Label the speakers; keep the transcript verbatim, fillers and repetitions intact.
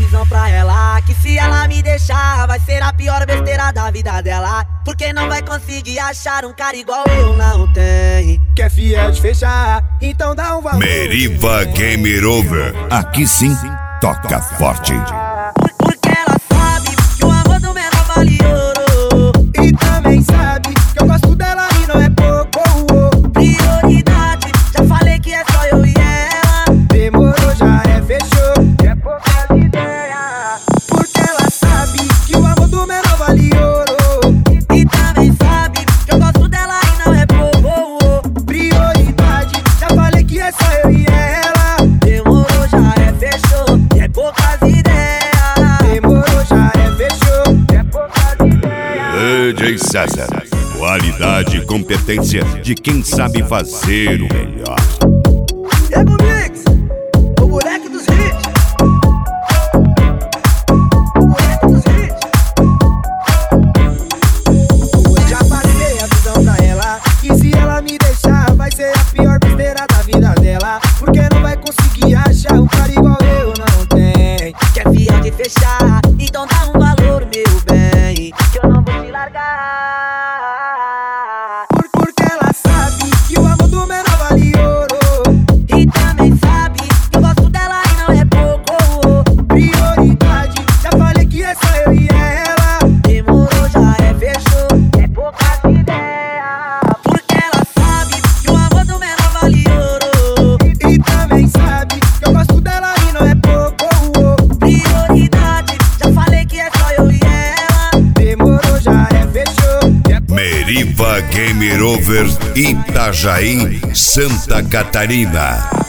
Speaker 1: visão pra ela, que se ela me deixar vai ser a pior besteira da vida dela, porque não vai conseguir achar um cara igual eu não tem.
Speaker 2: Quer fiel de fechar, então dá um valor.
Speaker 3: Meriva Game Over, aqui sim toca forte.
Speaker 1: Porque ela sabe que o amor do menor vale ouro,
Speaker 2: e também sabe que eu gosto dela e não é pouco.
Speaker 1: Prioridade, já falei que é só eu e ela.
Speaker 2: Demorou, já é, fechou, é poucas ideias. Porque ela sabe que o amor do menor vale ouro,
Speaker 1: e também sabe que eu gosto dela e não é pouco.
Speaker 2: Prioridade, já falei que é só eu e ela.
Speaker 1: Demorou, já é, fechou, é poucas ideias.
Speaker 2: Demorou, já é, fechou, é poucas ideias.
Speaker 3: D J César, qualidade e competência de quem sabe fazer o melhor.
Speaker 1: Ego Mix, o moleque dos hits. O moleque dos hits.
Speaker 2: Já passei a visão pra ela, que se ela me deixar vai ser a pior besteira da vida dela, porque não vai conseguir achar um cara igual eu não tem.
Speaker 1: Quer fiel de fechar, então dá um valor, meu bem, que eu não vou te largar.
Speaker 2: Por, porque ela sabe que o amor do menor vale ouro,
Speaker 1: E também sabe que eu gosto dela e não é pouco.
Speaker 2: prioridade, já falei que é só eu e ela.
Speaker 1: Demorou, já é, fechou, é poucas ideias. Porque ela sabe que o amor do menor vale ouro,
Speaker 2: E também sabe que eu gosto dela e não é pouco.
Speaker 1: prioridade, já falei que é só eu e ela.
Speaker 2: Demorou, já é, fechou, é
Speaker 3: Meriva Game Over, Itajaí, Santa Catarina.